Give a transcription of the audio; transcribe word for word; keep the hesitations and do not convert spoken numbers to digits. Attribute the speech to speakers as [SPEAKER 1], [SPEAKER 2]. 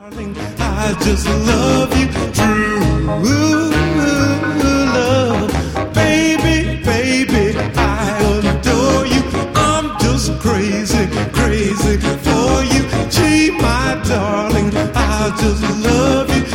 [SPEAKER 1] I just love you, true love, baby, baby, I adore you. I'm just crazy, crazy for you. Gee, my darling, I just love you.